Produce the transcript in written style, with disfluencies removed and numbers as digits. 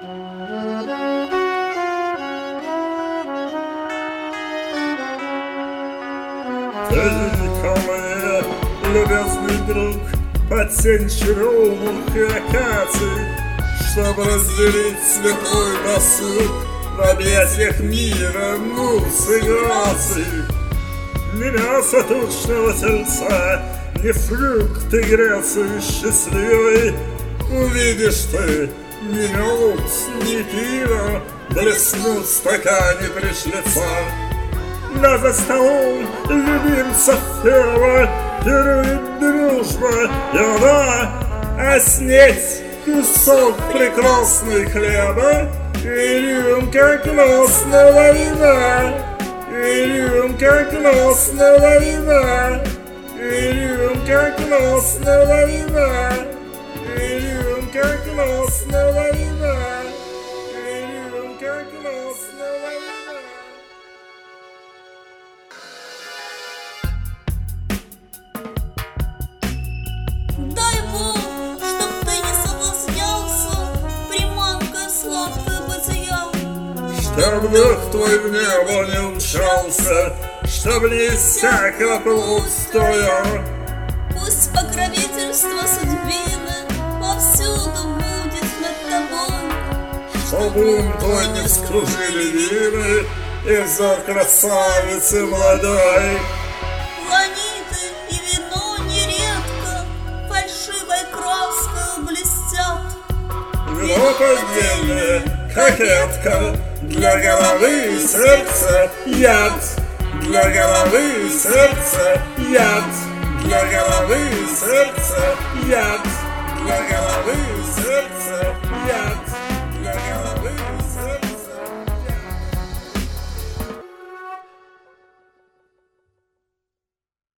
Ты ко мне, любезный друг, под сень черемух и акаций, чтобы разделить светлый досуг в объятиях мира, муз и граций. Не мясо тучного тельца, не фрукты Греции счастливой увидишь ты, ни мед, ни пиво блеснут в стакане пришлица. Но за столом любимцев пирова пирует дружба, и она, а снеть кусок прекрасной хлеба и рюмка классного вина, и рюмка классного вина, и рюмка классного вина, и рюмка классного вина, и рюмка классного вина. Дай Бог, чтоб ты не соблазнялся приманкой сладкой бытия, Чтоб дух твой в небо не умчался, чтоб не иссякла пустая. пусть покровительство судьбины повсюду будет над тобой, Чтоб ум твой не вскружили вины и взор красавицы молодой. планеты и вино нередко фальшивой краской блестят. Вино поддельное, кокетка, для головы и сердца яд, для головы и сердца яд, для головы и сердца яд, для головы и сердца яд.